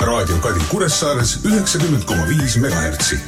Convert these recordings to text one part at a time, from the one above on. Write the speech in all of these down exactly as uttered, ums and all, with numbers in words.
Raadio Kadi Kuressaares üheksakümmend koma viis megahertsi.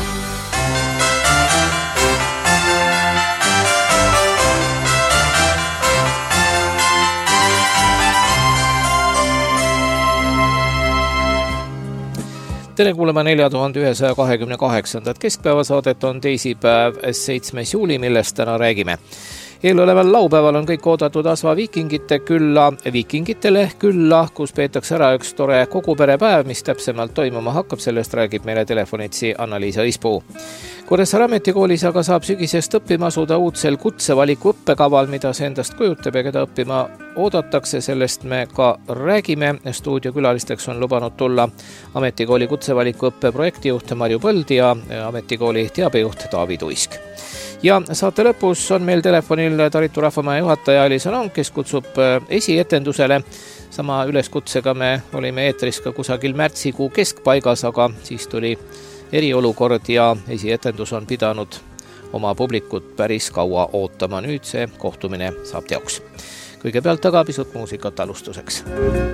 Tere kuulema nelja tuhande ühesaja kahekümne kaheksandat keskpäevasaadet on teisipäev seitsmes juuli, millest täna räägime. Eeloleval laupäeval on kõik oodatud Asva viikingite külla, viikingitele külla, kus peetakse ära üks tore koguperepäev, mis täpsemalt toimuma hakkab, sellest räägib meile telefonitsi Anna-Liisa Ispuu. Kuressaare ametikoolis aga saab sügisest õppima asuda uudsel kutsevaliku õppekaval, mida see endast kujutab ja keda õppima oodatakse, sellest me ka räägime. Stuudiokülalisteks on lubanud tulla ametikooli kutsevaliku õppe projektijuht Marju Põld ja ametikooli teabejuht Taavi Tuisk. Ja saate lõpus on meil telefonil Taritu Rahvamaja juhataja Elis Long, kes kutsub esietendusele. Sama üleskutsega me olime eetris ka kusagil märtsikuu keskpaigas, aga siis tuli eriolukord ja esietendus on pidanud oma publikut päris kaua ootama. Nüüd see kohtumine saab teoks. Kõigepealt aga pisut muusikat alustuseks.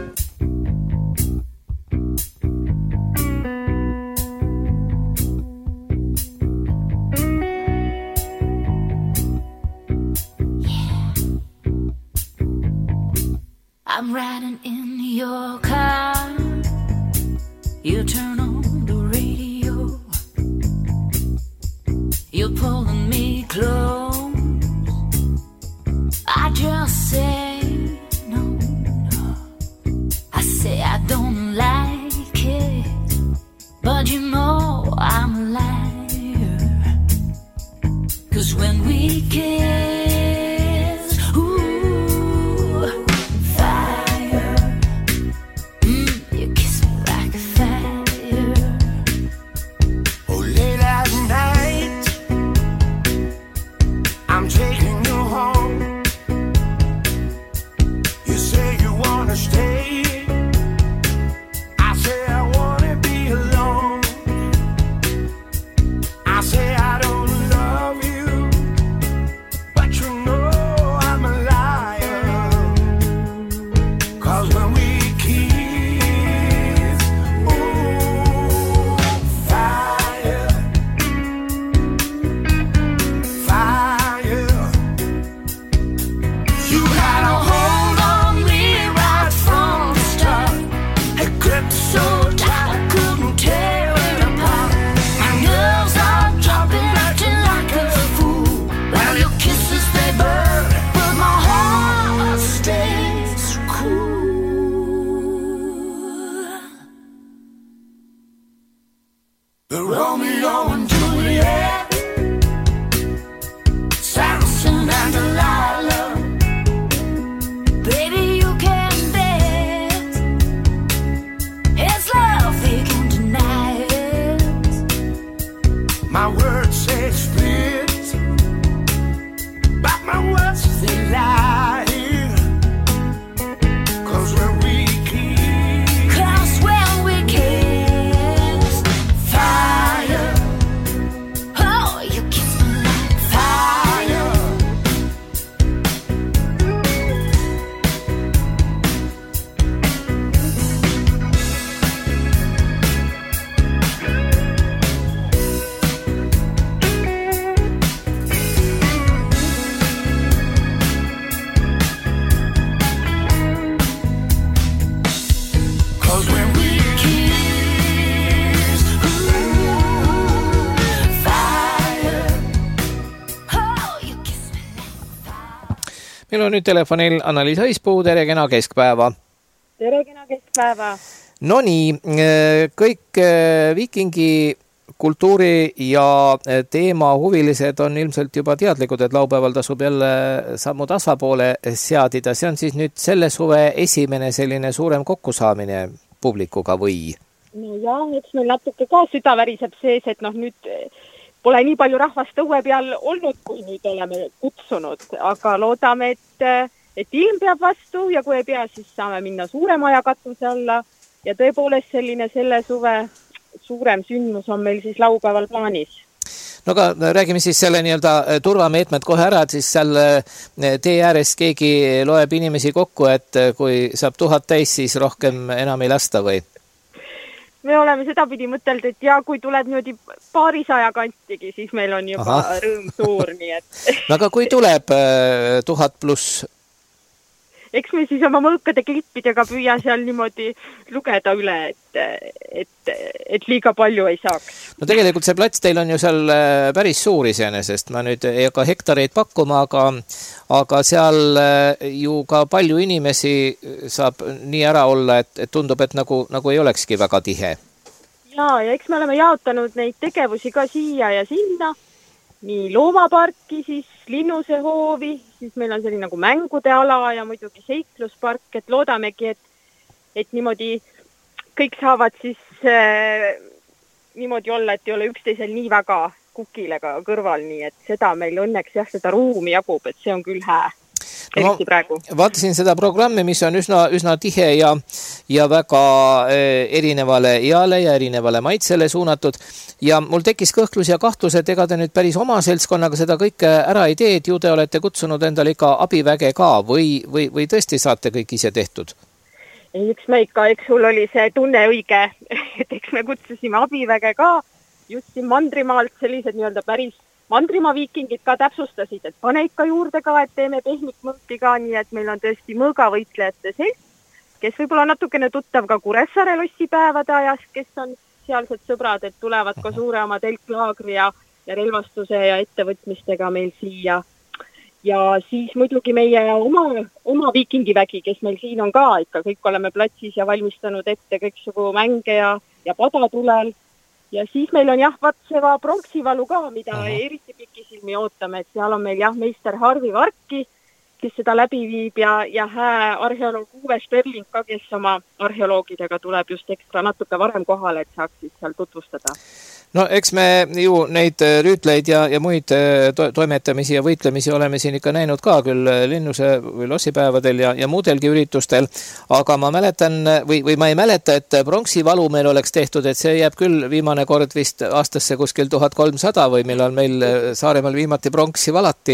I'm riding in your car. You turn on the radio. You're pulling me close. I just say no, no. I say I don't like it, but you know I'm a liar. 'Cause when we kiss, ooh, fire. Mm, you kiss me like a fire. Oh, late at night, I'm taking you home. You say you wanna stay. I say I wanna be alone. I say I don't love you, but you know I'm a liar. 'Cause when we kiss, ooh, fire, fire. You had a hold on me right from the start. It gripped so tight I couldn't tear it apart. My nerves are dropping, acting like a fool. Well, your kisses they burn, but my heart stays cool. The Romeo and Juliet, Samson and Delilah. Baby, you can bet it's love, they can deny it. My words say split, but my words they lie. 'Cause when we kiss, 'Cause when we kiss, fire. Oh, you kiss me like fire. Meil on nüüd telefonil Anna-Liisa Ispuu, tere kena keskpäeva. Tere kena keskpäeva. No nii, kõik viikingi kultuuri ja teema huvilised on ilmselt juba teadlikud, et laupäeval tasub jälle sammud Asva poole seadida. See on siis nüüd selle suve esimene selline suurem kokkusaamine publikuga või? No jah, eks meil natuke ka süda väriseb sees, et noh nüüd pole nii palju rahvast õue peal olnud, kui nüüd oleme kutsunud, aga loodame, et, et ilm peab vastu ja kui ei pea, siis saame minna suurema aja katuse alla ja tõepoolest selline selle suve suurem sündmus on meil siis laupäeval plaanis. No aga räägime siis selle nii-öelda turvameetmed kohe ära, et siis seal tee ääres keegi loeb inimesi kokku, et kui saab tuhat täis, siis rohkem enam ei lasta või? me oleme sedapidi mõtelnud, et ja kui tuleb niimoodi paarisaja kantigi, siis meil on juba Aha. rõõm suur, nii et... no aga kui tuleb äh, tuhat pluss? Eks me siis oma mõõkade klippidega püüa seal niimoodi lugeda üle, et, et, et liiga palju ei saaks. No tegelikult see plats teil on ju seal päris suur iseenesest, ma nüüd ei hakka hektareid pakkuma, aga, aga seal ju ka palju inimesi saab nii ära olla, et, et tundub, et nagu, nagu ei olekski väga tihe. Ja, ja eks me oleme jaotanud neid tegevusi ka siia ja sinna, nii loomaparki, siis linnusehoovi, siis meil on selline nagu mängude ala ja muidugi seikluspark, et loodamegi, et, et niimoodi kõik saavad siis äh, niimoodi olla, et ei ole üksteisel nii väga kukile ka kõrval, nii et seda meil õnneks jah, seda ruumi jagub, et see on küll hää. No, vaatasin seda programmi, mis on üsna, üsna tihe ja, ja väga erinevale eale ja erinevale maitsele suunatud ja mul tekkis kõhklus ja kahtlus, et ega te nüüd päris oma seltskonnaga seda kõike ära ei tee, et ju te olete kutsunud endale ikka abiväge ka või, või, või tõesti saate kõik ise tehtud? Eks me ikka, eks sul oli see tunne õige, et eks me kutsusime abiväge ka just siin Mandrimaalt sellised nii-öelda päris Mandrimaa viikingid ka täpsustasid, et pane ikka juurde ka, et teeme pehmikmõõki ka, nii et meil on tõesti mõõgavõitlejate selts, kes võib-olla natukene tuttav ka Kuressaare lossipäevade ajast, kes on sealsed sõbrad, et tulevad ka suure oma telklaagri ja, ja relvastuse ja ettevõtmistega meil siia. Ja siis muidugi meie oma, oma viikingivägi, kes meil siin on ka ikka, kõik oleme platsis ja valmistanud ette kõiksugu mänge ja, ja padatulel. Ja siis meil on jah, Vatseva pronksivalu ka, mida Aha. eriti pikisilmi ootame, et seal on meil jah, meister Harvi Varki, kes seda läbi viib ja, ja hää arheoloog Uwe Sperling ka, kes oma arheoloogidega tuleb just ekstra natuke varem kohale, et saaks siis seal tutvustada. No eks me ju neid rüütleid ja, ja muid to toimetamisi ja võitlemisi oleme siin ikka näinud ka küll linnuse või lossipäevadel ja, ja muudelgi üritustel, aga ma mäletan või, või ma ei mäleta, et pronksivalu meil oleks tehtud, et see jääb küll viimane kord vist aastasse kuskil tuhat kolmsada või millal meil Saaremaal viimati pronksi valati.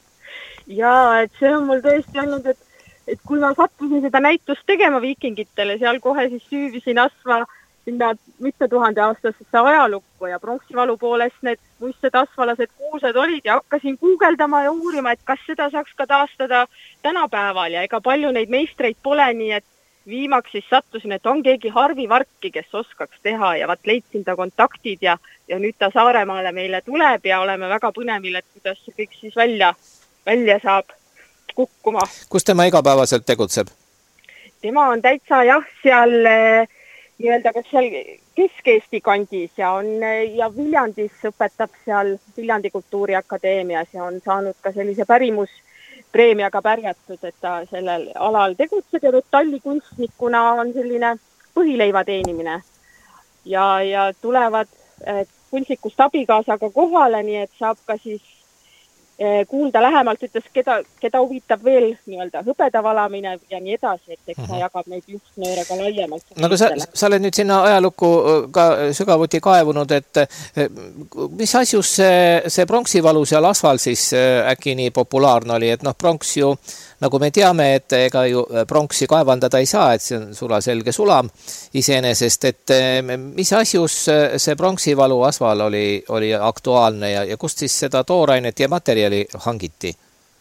Jaa, et see on mul tõesti olnud, et, et kui ma sattusin seda näitust tegema viikingitele, seal kohe siis süüvisin asva sinna mitte tuhande aastasesse ajalukku ja pronksivalu poolest need muistsed asvalased kuulsad olid ja hakkasin guugeldama ja uurima, et kas seda saaks ka taastada tänapäeval ja ega palju neid meistreid pole, nii et viimaks siis sattusin, et on keegi Harvi Varki, kes oskaks teha ja vaat leidsin ta kontaktid ja, ja nüüd ta Saaremaale meile tuleb ja oleme väga põnevil, et kuidas see kõik siis välja, välja saab kukkuma. Kus tema igapäevaselt tegutseb? Tema on täitsa jah, seal nii-öelda kas seal Kesk-Eesti kandis ja on ja Viljandis õpetab seal Viljandi Kultuuriakadeemias ja on saanud ka sellise pärimuspreemiaga pärjatud, et ta sellel alal tegutseb ja metallikunstnikuna on selline põhileiva teenimine. Ja, ja tulevad kunstnikust abikaasaga kohale, nii et saab ka siis kuulda lähemalt, ütles, keda, keda huvitab veel nii-öelda hõbedavalamine ja nii edasi, et eks ta jagab neid juhtnööre ka laiemalt. No aga sa, sa oled nüüd sinna ajalukku ka sügavuti kaevunud, et mis asjus see, see pronksivalu seal asval siis äkki nii populaarne oli, et noh, pronks ju, nagu me teame, et ega ju pronksi kaevandada ei saa, et see on sulaselge sulam iseenesest, et mis asjus see pronksivalu asval oli, oli aktuaalne ja, ja kust siis seda toorainet ja materjali hangiti?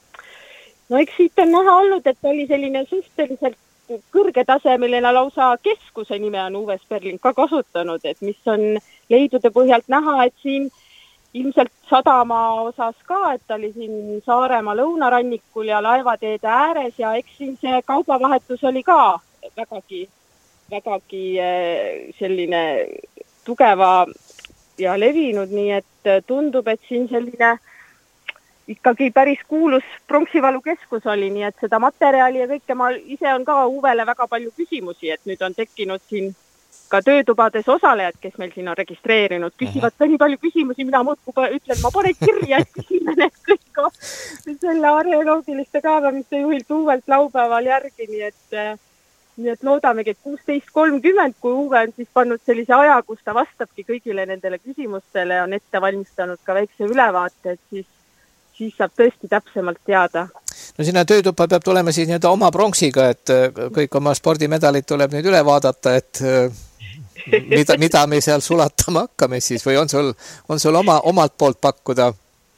No eks siit on näha olnud, et oli selline suhteliselt kõrgetasemeline lausa keskuse nime on Uwe Sperling ka kasutanud, et mis on leidude põhjalt näha, et siin ilmselt sadama osas ka, et oli siin Saaremaa lõunarannikul ja laevateede ääres ja eks siin see kaubavahetus oli ka vägagi, vägagi selline tugeva ja levinud, nii et tundub, et siin selline ikkagi päris kuulus pronksivalu keskus oli, nii et seda materjali ja kõike ma ise on ka Uvele väga palju küsimusi, et nüüd on tekkinud siin ka töötubades osalejad, kes meil siin on registreerinud, küsivad ka nii palju küsimusi, mida ma ütlen, ma panen kirja, et küsime need kõik selle arheoloogiliste kaevamiste juhilt Uvelt laupäeval järgi, nii et, nii et loodamegi, et kuusteist kolmkümmend, kui Uwe on siis pannud sellise aja, kus ta vastabki kõigile nendele küsimustele, on ette valmistanud ka väikse ülevaate, et siis, siis saab tõesti täpsemalt teada. No sinna töötuppa peab tulema siis nii-öelda oma pronksiga, et kõik oma spordimedalid tuleb nüüd üle vaadata, et mida, mida me seal sulatama hakkame siis või on sul, on sul oma, omalt poolt pakkuda?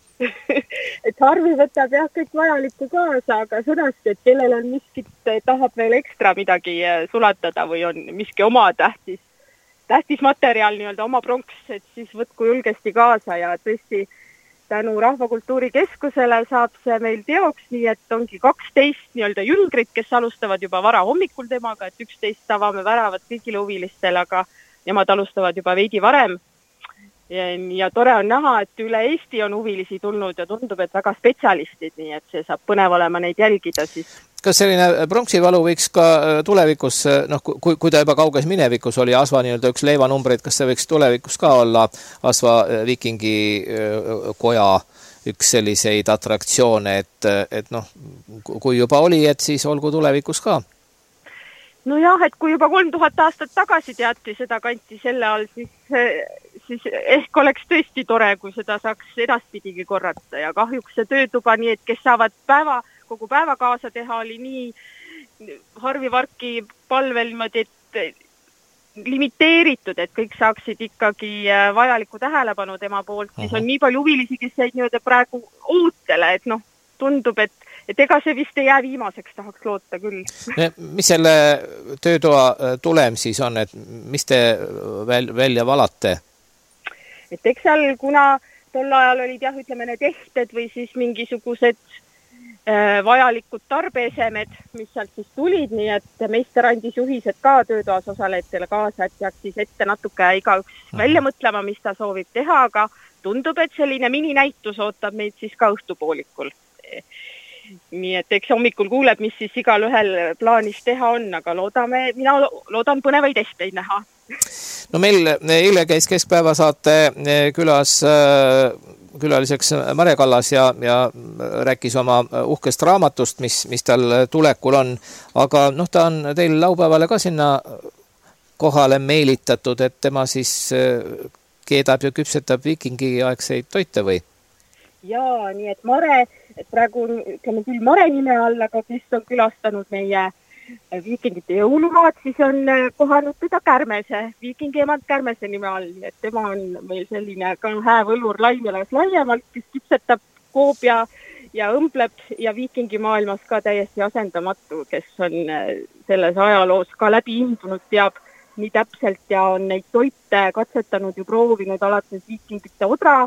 Et Harvi võtab jah kõik vajalikku kaasa, aga sõnasti, et kellel on miskit, tahab veel ekstra midagi sulatada või on miski oma tähtis, tähtis materjal, nii-öelda oma pronks, et siis võtku julgesti kaasa ja tõesti tänu Rahvakultuuri Keskusele saab see meil teoks, nii et ongi kaksteist nii-öelda jülgrit, kes alustavad juba vara hommikul temaga, et üksteist avame väravad kõigile huvilistele, aga nemad alustavad juba veidi varem. Ja, ja tore on näha, et üle Eesti on huvilisi tulnud ja tundub, et väga spetsialistid, nii et see saab põnev olema neid jälgida siis. Kas selline pronksivalu võiks ka tulevikus, noh, kui, kui ta juba kauges minevikus oli Asva nii-öelda üks leivanumbreid, kas see võiks tulevikus ka olla Asva Viikingi koja üks selliseid atraktsioone, et, et noh, kui juba oli, et siis olgu tulevikus ka? No jah, et kui juba kolm tuhat aastat tagasi teati seda kanti selle all, siis, siis ehk oleks tõesti tore, kui seda saaks edaspidigi korrata ja kahjuks see töötuba nii, et kes saavad päeva, kogu päeva kaasa teha, oli nii Harvi Varki palvel niimoodi, et limiteeritud, et kõik saaksid ikkagi vajalikku tähelepanu tema poolt, siis on nii palju huvilisi, kes jäid nii-öelda praegu ootele, et noh, tundub, et et ega see vist ei jää viimaseks, tahaks loota küll. Mis selle töötoa tulem siis on, et mis te väl, välja valate? Et eks seal, kuna tol ajal olid jah, ütleme need ehted või siis mingisugused äh, vajalikud tarbeesemed, mis sealt siis tulid, nii et meister andis juhised ka töötoas osalejatele kaasa, et peaks siis ette natuke igaüks mm. välja mõtlema, mis ta soovib teha, aga tundub, et selline mininäitus ootab meid siis ka õhtupoolikul. Nii et eks hommikul kuuleb, mis siis igal ühel plaanis teha on, aga loodame, mina loodan põnevaid esteid näha. No meil eile käis Keskpäevasaate külas, külaliseks Mare Kallas ja, ja rääkis oma uhkest raamatust, mis, mis tal tulekul on, aga noh, ta on teil laupäevale ka sinna kohale meelitatud, et tema siis keedab ja küpsetab viikingiaegseid toite või? Jaa, nii et Mare, et praegu ütleme küll Mare nime all, aga kes on külastanud meie viikingite jõulumaad, siis on kohanud teda Kärmese, viikingi emand Kärmese nime all, et tema on meil selline ka häävõlur Laimjalas laiemalt, kes küpsetab koob ja, ja õmbleb ja viikingi maailmas ka täiesti asendamatu, kes on selles ajaloos ka läbi imbunud, teab nii täpselt ja on neid toite katsetanud ja proovinud alates viikingite odra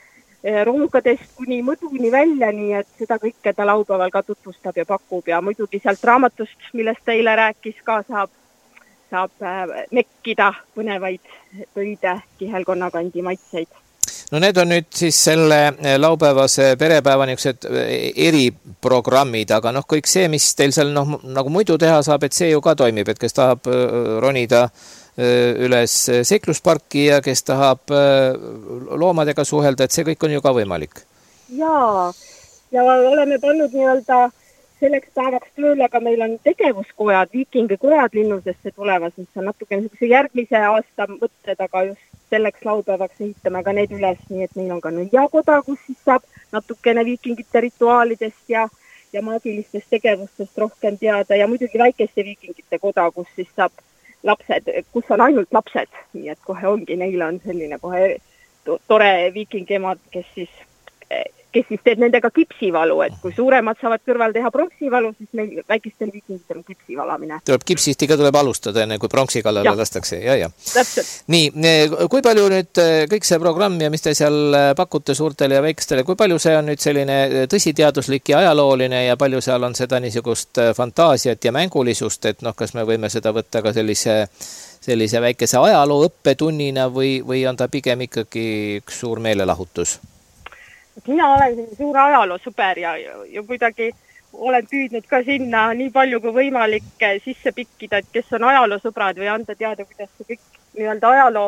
rongadest kuni mõduni välja, nii et seda kõike ta laupäeval ka tutvustab ja pakub ja muidugi sealt raamatust, millest ta eile rääkis, ka saab, saab nekkida põnevaid pöide Kihelkonnakandi maitseid. No need on nüüd siis selle laupäevase perepäeva niisugused eriprogrammid, aga noh, kõik see, mis teil seal noh, nagu muidu teha saab, et see ju ka toimib, et kes tahab ronida üles seiklusparki ja kes tahab loomadega suhelda, et see kõik on ju ka võimalik. Jaa, ja oleme pannud nii-öelda selleks päevaks tööle, aga meil on tegevuskojad, viikingikojad linnusesse tulemas, mis on natuke niisuguse järgmise aasta mõtted, aga just selleks laupäevaks ehitame ka need üles, nii et meil on ka nõiakoda, kus siis saab natukene viikingite rituaalidest ja, ja maagilistest tegevustest rohkem teada ja muidugi väikeste viikingite koda, kus siis saab lapsed, kus on ainult lapsed, nii et kohe ongi, neil on selline kohe tore viikingemad, kes siis, kes siis teeb nendega kipsivalu, et kui suuremad saavad kõrval teha pronksivalu, siis meil väikestel viikingitel on kipsivalamine. Tuleb kipsist ikka tuleb alustada, enne kui pronksi kallale ja. lastakse, ja, ja. Täpselt. Nii, kui palju nüüd kõik see programm ja mis te seal pakute suurtele ja väikestele, kui palju see on nüüd selline tõsiteaduslik ja ajalooline ja palju seal on seda niisugust fantaasiat ja mängulisust, et noh, kas me võime seda võtta ka sellise, sellise väikese ajaloo õppetunnina või, või on ta pigem ikkagi üks suur meelelahutus? Mina olen suur ajaloosõber ja, ja kuidagi olen püüdnud ka sinna nii palju kui võimalik sisse pikkida, et kes on ajaloosõbrad või anda teada, kuidas see kõik nii-öelda ajaloo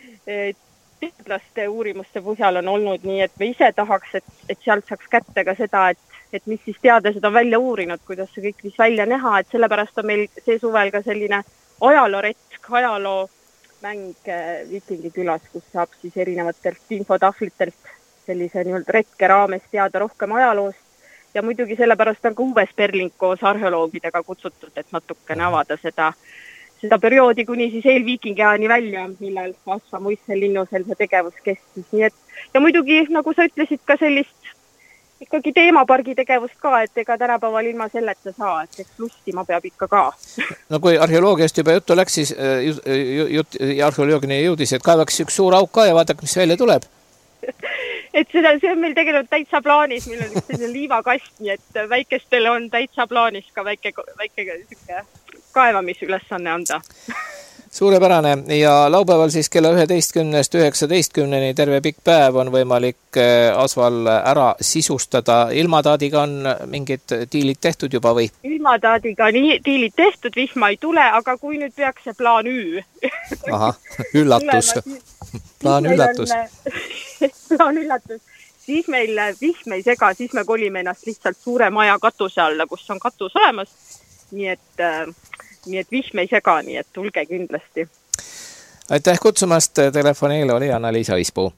teadlaste uurimuste põhjal on olnud, nii et me ise tahaks, et, et sealt saaks kätte ka seda, et, et mis siis teadlased on välja uurinud, kuidas see kõik viis välja näha, et sellepärast on meil see suvel ka selline ajalooretk, ajaloomäng Viikingi külas, kus saab siis erinevatelt infotahvlitelt sellise nii-öelda retke raames teada rohkem ajaloost ja muidugi sellepärast on ka Uwe Sperling koos arheoloogidega kutsutud, et natukene avada seda, seda perioodi kuni siis eelviikingi ajani välja, millal Asva muistsel linnusel see tegevus kestis. Nii et, ja muidugi, nagu sa ütlesid, ka sellist ikkagi teemapargi tegevust ka, et ega tänapäeval ilma selleta saa, et eks lustima peab ikka ka. No kui arheoloogiast juba juttu läks, siis jut, ja arheoloogini jõudis, et kaevaks üks suur auk ka ja vaadake, mis välja tuleb. Et seda, see on meil tegelikult täitsa plaanis, meil on üks selline liivakast, nii et väikestele on täitsa plaanis ka väike, väike kaevamisülesanne anda. Suurepärane ja laupäeval siis kella üheteistkümnest üheksateistkümneni terve pikk päev on võimalik Asval ära sisustada. Ilmataadiga on mingid diilid tehtud juba või? Ilmataadiga on diilid tehtud, vihma ei tule, aga kui nüüd peaks see plaan Ü. Aha, üllatus. Plaan üllatus. Plaan üllatus. Siis meil vihm ei sega, siis me kolime ennast lihtsalt suure maja katuse alla, kus on katus olemas. Nii et... nii et vihm ei sega, nii et tulge kindlasti. Aitäh kutsumast, telefonil oli Anna-Liisa Ispuu.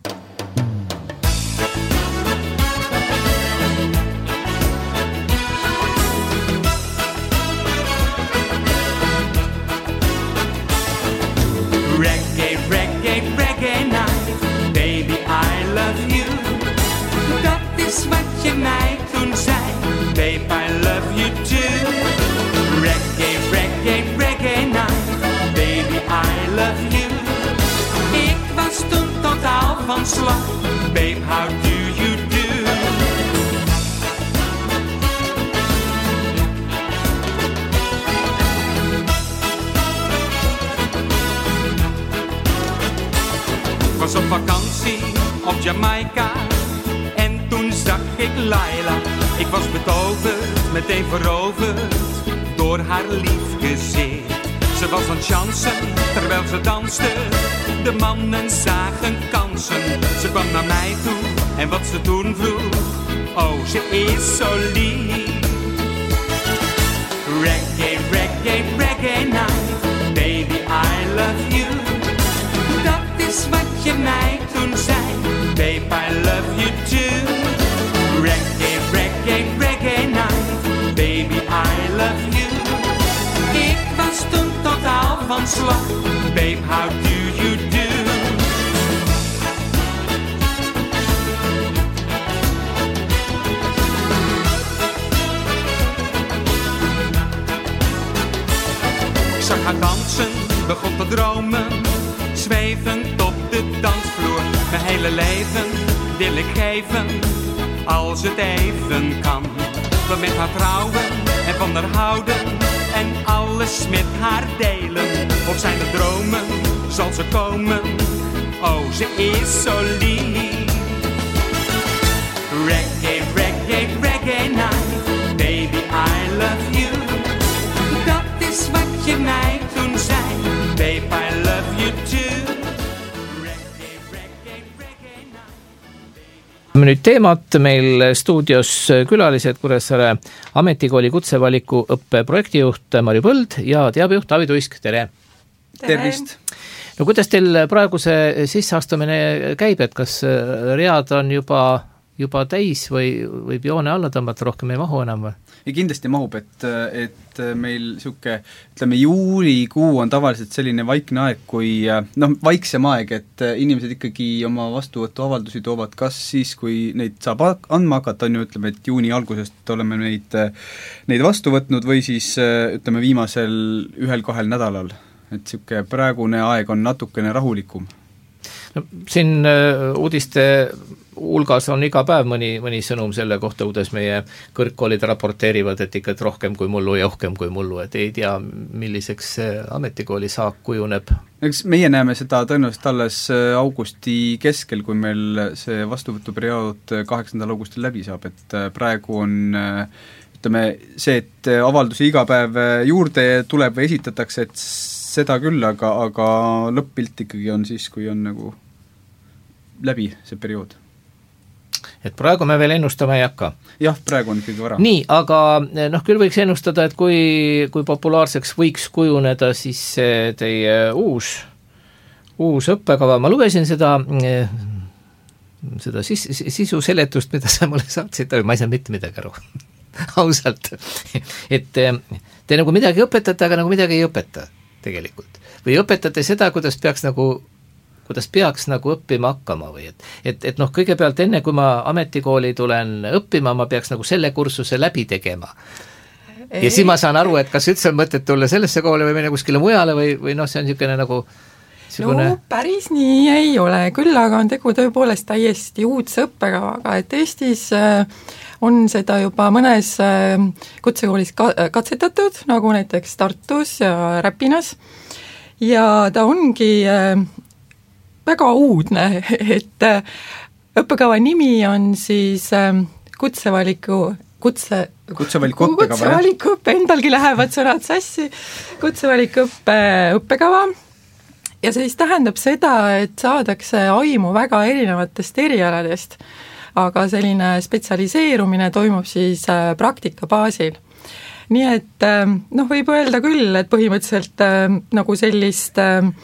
Reggae, reggae, reggae night, baby I love you. Dat is wat je mij toen zei, babe I love you too. Reggae, reggae, reggae night, baby I love you. Ik was toen totaal van slag, babe how do you do? Ik was op vakantie op Jamaica en toen zag ik Laila. Ik was betoverd, meteen veroverd door haar lief gezicht. Ze was aan het chansen, terwijl ze danste. De mannen zagen kansen. Ze kwam naar mij toe en wat ze toen vroeg, oh, ze is zo lief. Reggae, reggae, reggae night, baby I love you. Dat is wat je mij toen zei, babe I love you too. Reggae, reggae, reggae night, baby I love you. Ik was toen totaal van slag, babe how do you do? Ik zag haar dansen, begon te dromen, zwevend op de dansvloer. Mijn hele leven wil ik geven, als het even kan. We met haar trouwen en van haar houden en alles met haar delen. Of zijn er dromen, zal ze komen, oh ze is zo lief. Reggae, reggae, reggae night, baby I love you. Dat is wat je mij toen zei, babe I love you too. Reggae, reggae, reggae night. Nüüd teemat meil stuudios külalised Kuressaare ametikooli kutsevaliku õppe projektijuht Marju Põld ja teabejuht Taavi Tuisk, tere! Tervist! No kuidas teil praegu see sisseastumine käib, et kas read on juba, juba täis või võib joone alla tõmbata, rohkem ei mahu enam või? Ja kindlasti mahub, et, et meil siuke, ütleme, juulikuu on tavaliselt selline vaikne aeg, kui noh, vaiksem aeg, et inimesed ikkagi oma vastuvõtu avaldusi toovad kas siis, kui neid saab andma hakata, on ju, ütleme, et juuni algusest oleme neid, neid vastu võtnud või siis ütleme viimasel ühel-kahel nädalal, et siuke praegune aeg on natukene rahulikum. No, siin uudiste hulgas on iga päev mõni, mõni sõnum selle kohta, kuidas meie kõrgkoolid raporteerivad, et ikka et rohkem kui mullu ja rohkem kui mullu, et ei tea, milliseks ametikooli saak kujuneb. Eks meie näeme seda tõenäoliselt alles augusti keskel, kui meil see vastuvõtuperiood kaheksandal augustil läbi saab, et praegu on ütleme see, et avaldusi iga päev juurde tuleb või esitatakse, et seda küll, aga, aga lõpp-pilt ikkagi on siis, kui on nagu läbi see periood. Et praegu me veel ennustama ei hakka. Jah, praegu on ikkagi vara. Nii, aga noh, küll võiks ennustada, et kui, kui populaarseks võiks kujuneda siis teie uus, uus õppekava. Ma lugesin seda, seda sis, sisu seletust, mida sa mulle saatsid, ma ei saa mitte midagi aru. Ausalt. Et te nagu midagi õpetate, aga nagu midagi ei õpeta. tegelikult? Või õpetate seda, kuidas peaks nagu kuidas peaks nagu õppima hakkama või et, et, et noh, kõigepealt enne, kui ma ametikooli tulen õppima, ma peaks nagu selle kursuse läbi tegema. Ei. Ja siis ma saan aru, et kas üldse on mõtet tulla sellesse kooli või minna kuskile mujale või, või noh, see on niisugune nagu Sugune... No päris nii ei ole, küll aga on tegu tõepoolest täiesti uudse õppekavaga, et Eestis on seda juba mõnes kutsekoolis katsetatud, nagu näiteks Tartus ja Räpinas, ja ta ongi väga uudne, et õppekava nimi on siis kutsevaliku kutse, kutsevaliku õppekava, kutsevaliku õppe, endalgi lähevad sõnad sassi, kutsevaliku õppe õppekava. Ja see siis tähendab seda, et saadakse aimu väga erinevatest erialadest, aga selline spetsialiseerumine toimub siis praktika baasil. Nii et noh, võib öelda küll, et põhimõtteliselt nagu sellist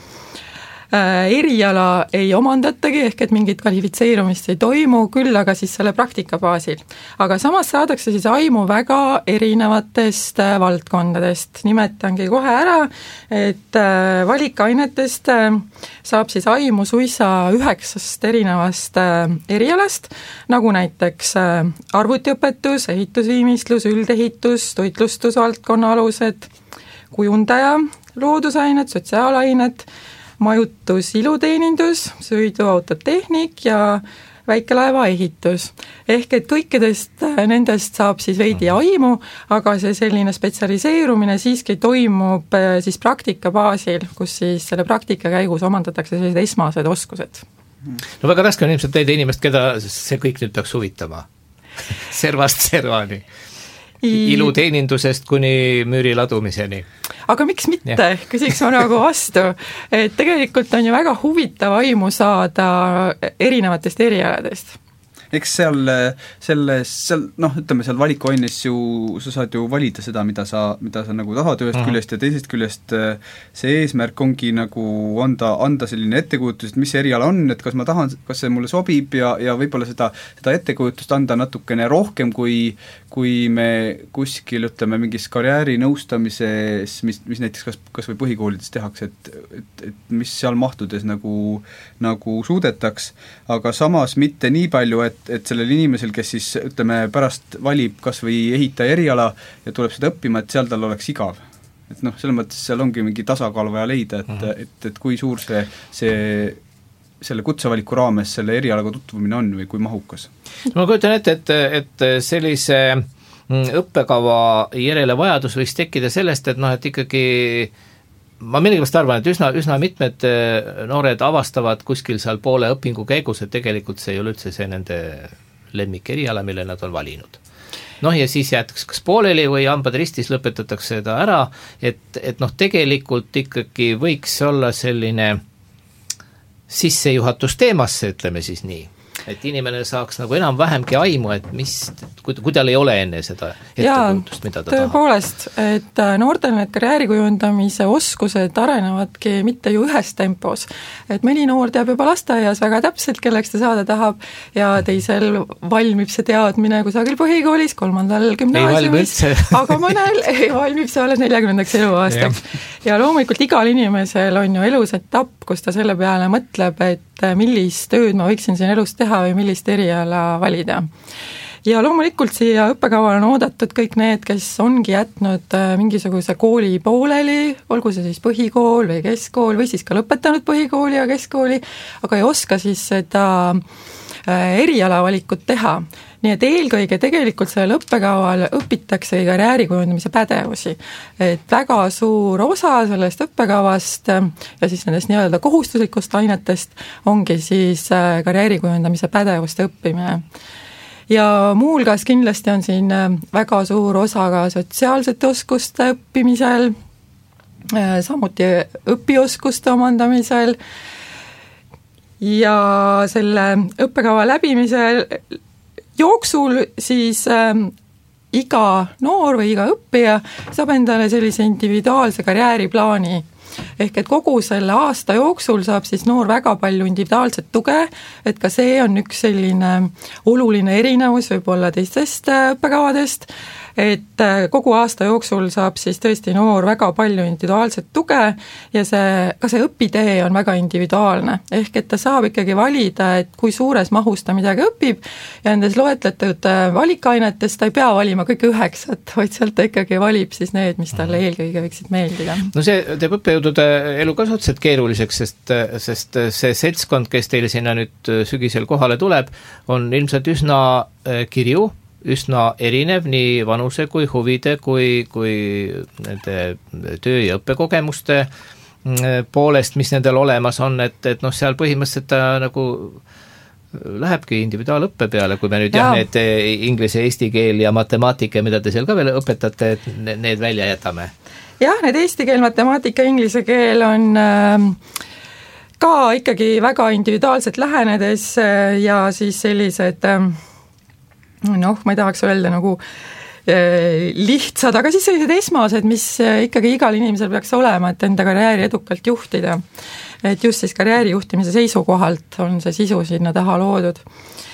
eriala ei omandatagi, ehk et mingit kvalifitseerumist ei toimu, küll aga siis selle praktika baasil. Aga samas saadakse siis aimu väga erinevatest valdkondadest. Nimetangi kohe ära, et valikainetest saab siis aimu suisa üheksast erinevast erialast, nagu näiteks arvutiõpetus, ehitusviimistlus, üldehitus, toitlustusvaldkonna alused, kujundaja, loodusained, sotsiaalained, majutus, iluteenindus, sõiduautotehnik ja väikelaeva ehitus. Ehk et kõikidest nendest saab siis veidi aimu, aga see selline spetsialiseerumine siiski toimub siis praktika baasil, kus siis selle praktika käigus omandatakse sellised esmased oskused. No väga raske on ilmselt leida inimest, keda see kõik nüüd peaks huvitama. Servast servani. Iluteenindusest kuni müüri ladumiseni. Aga miks mitte, ja. Küsiks ma nagu vastu, et tegelikult on ju väga huvitav aimu saada erinevatest erialadest. Eks seal, selles, seal, noh, ütleme seal valikuaines ju, sa saad ju valida seda, mida sa, mida sa nagu tahad ühest mm-hmm. küljest ja teisest küljest see eesmärk ongi nagu anda, anda selline ettekujutust, mis see eriala on, et kas ma tahan, kas see mulle sobib ja, ja võib-olla seda, seda ettekujutust anda natukene rohkem, kui, kui me kuskil, ütleme, mingis karjääri nõustamises, mis, mis näiteks kas, kas või põhikoolides tehakse, et, et, et mis seal mahtudes nagu, nagu suudetaks, aga samas mitte nii palju, et et sellel inimesel, kes siis ütleme pärast valib kas või ehitaja eriala ja tuleb seda õppima, et seal tal oleks igav. Et noh, selles mõttes seal ongi mingi tasakaal vaja leida, et, mm-hmm. et, et kui suur see, see selle kutsevaliku raames selle erialaga tutvumine on või kui mahukas. Ma kujutan ette, et, et sellise õppekava järele vajadus võiks tekkida sellest, et noh, et ikkagi ma millegipärast arvan, et üsna, üsna mitmed noored avastavad kuskil seal poole õpingu käigus, et tegelikult see ei ole üldse see nende lemmik eriala, mille nad on valinud. Noh, ja siis jäetakse kas pooleli või hambad ristis lõpetatakse seda ära, et, et noh, tegelikult ikkagi võiks olla selline sissejuhatus teemasse, ütleme siis nii. Et inimene saaks nagu enam-vähemgi aimu, et mis, kui, kui tal ei ole enne seda ettekujutust, mida ta tõepoolest, tahab. Et noortel need karjäärikujundamise oskused arenevadki mitte ju ühes tempos. Et mõni noor teab juba lasteaias väga täpselt, kelleks ta saada tahab ja teisel valmib see teadmine kusagil põhikoolis, kolmandal gümnaasiumis, aga mõnel ei valmib see alles neljakümnendaks eluaastaks. Ja. ja loomulikult igal inimesel on ju elus etapp, kus ta selle peale mõtleb, et millist tööd ma võiksin siin elus teha või millist eriala valida. Ja loomulikult siia õppekavale on oodatud kõik need, kes ongi jätnud mingisuguse kooli pooleli, olgu see siis põhikool või keskkool või siis ka lõpetanud põhikooli ja keskkooli, aga ei oska siis seda erialavalikut teha. Nii et eelkõige tegelikult sellel õppekaval õpitakse karjäärikujundamise pädevusi. Et väga suur osa sellest õppekavast ja siis nendest nii-öelda kohustuslikust ainetest ongi siis karjäärikujundamise pädevuste õppimine. Ja muulgas kindlasti on siin väga suur osa ka sotsiaalsete oskuste õppimisel, samuti õpioskuste omandamisel ja selle õppekava läbimisel jooksul siis äh, iga noor või iga õppija saab endale sellise individuaalse karjääriplaani ehk et kogu selle aasta jooksul saab siis noor väga palju individuaalset tuge, et ka see on üks selline oluline erinevus võib-olla teistest õppekavadest, et kogu aasta jooksul saab siis tõesti noor väga palju individuaalset tuge ja see, ka see õpitee on väga individuaalne, ehk et ta saab ikkagi valida, et kui suures mahus ta midagi õpib ja nendes loetletud valikainetest ta ei pea valima kõik üheksat, vaid sealt ta ikkagi valib siis need, mis talle eelkõige võiksid meeldida. No see teeb õppejõudude elu ka suhteliselt keeruliseks, sest, sest see seltskond, kes teile sinna nüüd sügisel kohale tuleb, on ilmselt üsna kirju, üsna erinev nii vanuse kui huvide kui, kui nende töö- ja õppekogemuste poolest, mis nendel olemas on, et, et noh, seal põhimõtteliselt ta nagu lähebki individuaalõppe peale, kui me nüüd jah, jah, need inglise, eesti keel ja matemaatika, mida te seal ka veel õpetate, et need välja jätame. Jah, need eesti keel, matemaatika, inglise keel on äh, ka ikkagi väga individuaalselt lähenedes ja siis sellised äh, noh, ma ei tahaks öelda nagu äh, lihtsad, aga siis sellised esmased, mis ikkagi igal inimesel peaks olema, et enda karjääri edukalt juhtida. Et just siis karjääri juhtimise seisukohalt on see sisu sinna taha loodud.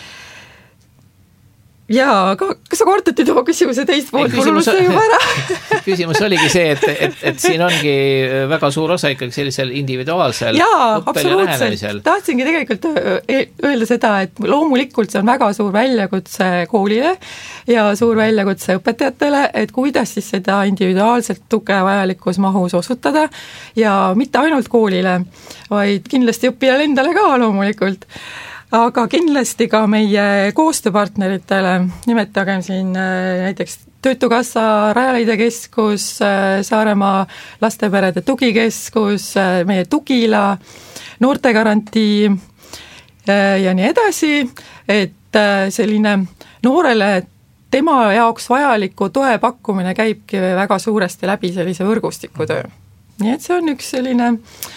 Jaa, aga kas sa kordutid oma küsimuse teist poolt, mul unustasin juba ära? Küsimus oligi see, et, et, et siin ongi väga suur osa ikkagi sellisel individuaalsel jaa, õppel ja lähenemisel. Tahtsingi tegelikult öelda seda, et loomulikult see on väga suur väljakutse koolile ja suur väljakutse õpetajatele, et kuidas siis seda individuaalselt tuge vajalikus mahus osutada ja mitte ainult koolile, vaid kindlasti õppijale endale ka loomulikult. Aga kindlasti ka meie koostööpartneritele, nimetagem siin näiteks Töötukassa, Rajaleide keskus, Saaremaa lasteperede tugikeskus, meie Tugila, noortegarantii ja nii edasi, et selline noorele tema jaoks vajaliku toe pakkumine käibki väga suuresti läbi sellise võrgustikutöö. Nii et see on üks selline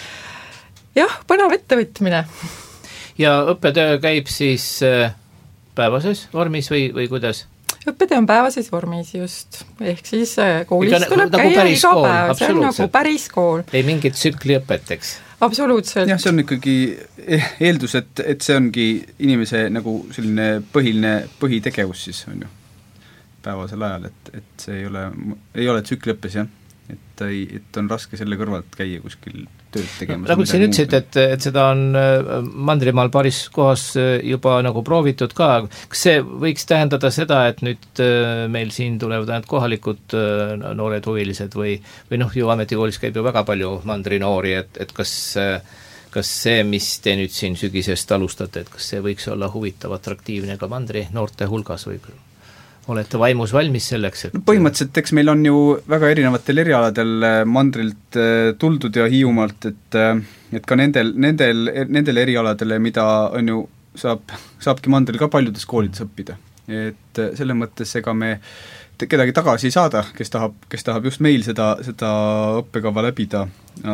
jah, põnev ettevõtmine. Ja õppetöö käib siis päevases vormis või, või kuidas? Õppetöö on päevases vormis just, ehk siis koolis Iga, tuleb nagu käia iga kool, päev, see on nagu päris kool. Ei mingit tsükliõpet, eks? Absoluutselt. jah, see on ikkagi eeldus, et, et see ongi inimese nagu selline põhiline põhitegevus siis on ju päevasel ajal, et, et see ei ole, ei ole tsükliõppes jah, et, et on raske selle kõrvalt käia kuskil tööd tegema. Nagu siin ütlesid, et, et seda on Mandrimaal paris kohas juba nagu proovitud ka, kas see võiks tähendada seda, et nüüd meil siin tulevad ainult kohalikud noored huvilised või, või noh, ju ametikoolis käib ju väga palju mandrinoori, et, et kas, kas see, mis te nüüd siin sügisest alustate, et kas see võiks olla huvitav, atraktiivne ka mandri noorte hulgas või olete vaimus valmis selleks, et no põhimõtteliselt, eks meil on ju väga erinevatel erialadel mandrilt tuldud ja Hiiumaalt, et, et ka nendel, nendel, nendel erialadele, mida on ju, saab, saabki mandril ka paljudes koolides õppida. Et selle mõttes ega me kedagi tagasi ei saada, kes tahab, kes tahab just meil seda, seda õppekava läbida.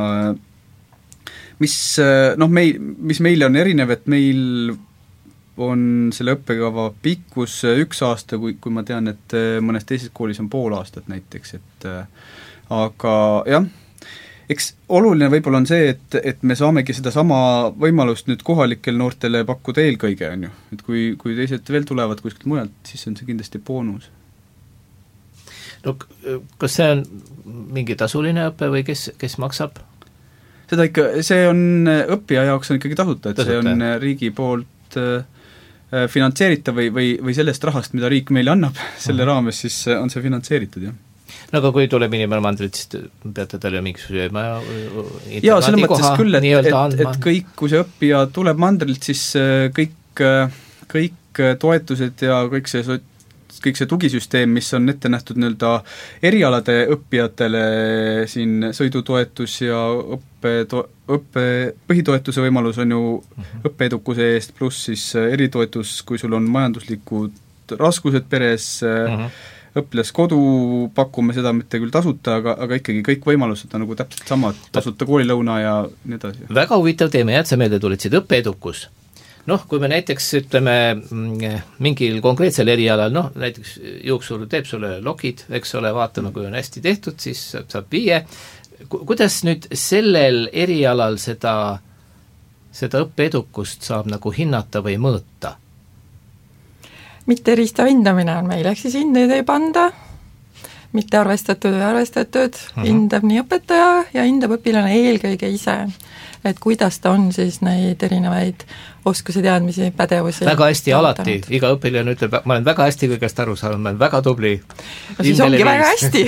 Mis, noh, meil, mis meile on erinev, et meil on selle õppekava pikkus üks aasta, kui, kui ma tean, et mõnes teises koolis on pool aastat näiteks, et aga jah, eks oluline võib-olla on see, et, et me saamegi seda sama võimalust nüüd kohalikel noortele pakkuda eelkõige, on ju. Et kui, kui teised veel tulevad kuskilt mujalt, siis on see kindlasti boonus. No kas see on mingi tasuline õppe või kes, kes maksab? Seda ikka, see on õppija jaoks on ikkagi tasuta, et tasuta. See on riigi poolt finantseeritav või, või, või sellest rahast, mida riik meile annab, selle uh-huh. raames siis on see finantseeritud, jah. No aga kui tuleb inimene mandrit, siis peate talle mingisuguse jaa, selle mõttes küll, et, et, et kõik, kui see õppija tuleb mandrilt, siis kõik, kõik toetused ja kõik see, kõik see tugisüsteem, mis on ette nähtud nii-öelda erialade õppijatele, siin sõidutoetus ja õppe, õppe, põhitoetuse võimalus on ju uh-huh. õppeedukuse eest, pluss siis eritoetus, kui sul on majanduslikud raskused peres, uh-huh. õpilaskodu, pakume seda mitte küll tasuta, aga, aga ikkagi kõik võimalused on nagu täpselt samad, tasuta koolilõuna ja nii edasi. Väga huvitav teeme, jah, et sa meelde tulitsid, õppeedukus. Noh, kui me näiteks ütleme mingil konkreetsel erialal, noh, näiteks juuksur teeb sulle lokid, eks ole, vaatame, kui on hästi tehtud, siis saab viie, kuidas nüüd sellel erialal seda, seda õppeedukust saab nagu hinnata või mõõta? mitte eristav hindamine on meil, ehk siis hindeid ei panda, mitte arvestatud või arvestatud, uh-huh. hindab nii õpetaja ja hindab õpilane eelkõige ise, et kuidas ta on siis neid erinevaid oskusi, teadmisi, pädevusi väga hästi jaotanud. Alati, iga õpilane ütleb, ma olen väga hästi kõigest aru saanud, ma olen väga tubli. No siis ongi viis. Väga hästi.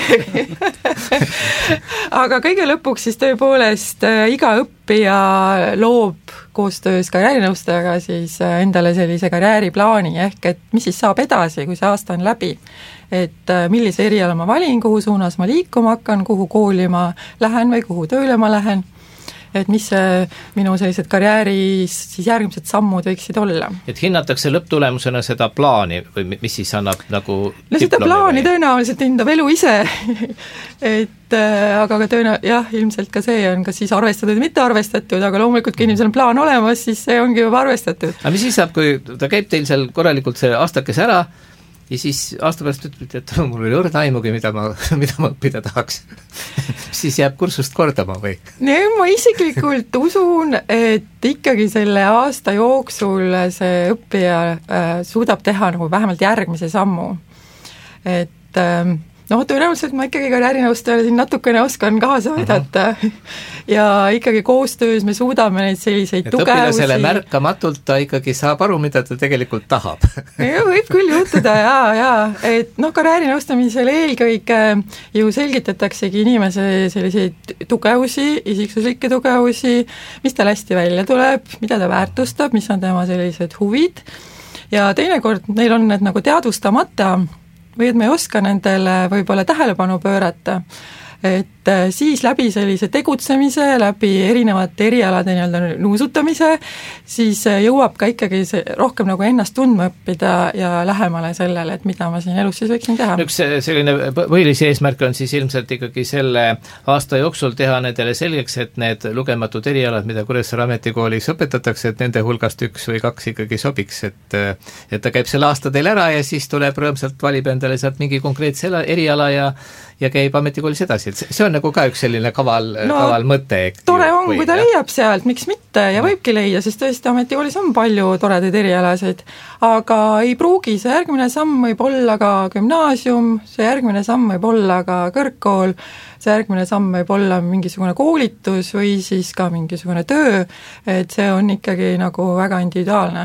Aga kõige lõpuks siis tõepoolest iga õppija loob koostöös karjäärinõustajaga siis endale sellise karjääriplaani, ehk et mis siis saab edasi, kui see aasta on läbi. Et millise eriala ma valin, kuhu suunas ma liikuma hakkan, kuhu kooli ma lähen või kuhu tööle ma lähen, et mis minu sellised karjääris siis järgmised sammud võiksid olla. Et hinnatakse lõpptulemusena seda plaani või mis siis annab nagu no seda plaani või? Tõenäoliselt hindab elu ise et aga ka tõena-, jah, ilmselt ka see on kas siis arvestatud või mitte arvestatud, aga loomulikult kui inimesel on plaan olemas, siis see ongi juba arvestatud. Aga mis siis saab, kui ta käib teil seal korralikult see aastakes ära ja siis aasta pärast ütleb, et mul oli õrna aimugi, mida ma, mida ma õppida tahaks. siis jääb kursust kordama või? Nee, ma isiklikult usun, et ikkagi selle aasta jooksul see õppija äh, suudab teha nagu vähemalt järgmise sammu. Et äh, noh, tõenäoliselt ma ikkagi karjäärinõustajale siin natukene oskan kaasa aidata uh-huh. ja ikkagi koostöös me suudame neid selliseid et tugevusi. õpilasele märkamatult ta ikkagi saab aru, mida ta tegelikult tahab. ja, võib küll juhtuda, jaa, jaa, et noh, karjäärinõustamisel eelkõige ju selgitataksegi inimese selliseid tugevusi, isiksuslikke tugevusi, mis tal hästi välja tuleb, mida ta väärtustab, mis on tema sellised huvid ja teinekord neil on need nagu teadvustamata või et me ei oska nendele võib-olla tähelepanu pöörata, et siis läbi sellise tegutsemise, läbi erinevate erialade nii-öelda nuusutamise, siis jõuab ka ikkagi see rohkem nagu ennast tundma õppida ja lähemale sellele, et mida ma siin elus siis võiksin teha. Üks selline põhilisi eesmärk on siis ilmselt ikkagi selle aasta jooksul teha nendele selgeks, et need lugematud erialad, mida Kuressaare Ametikoolis õpetatakse, et nende hulgast üks või kaks ikkagi sobiks, et, et ta käib selle aasta teil ära ja siis tuleb rõõmsalt, valib endale sealt mingi konkreetse eriala ja ja käib ametikoolis edasi, et see on nagu ka üks selline kaval, no, kaval mõte. Tore on, kui ta leiab sealt, miks mitte, ja võibki leida, sest tõesti ametikoolis on palju toredaid erialasid, aga ei pruugi, see järgmine samm võib olla ka gümnaasium, see järgmine samm võib olla ka kõrgkool, see järgmine samm võib olla mingisugune koolitus või siis ka mingisugune töö, et see on ikkagi nagu väga individuaalne.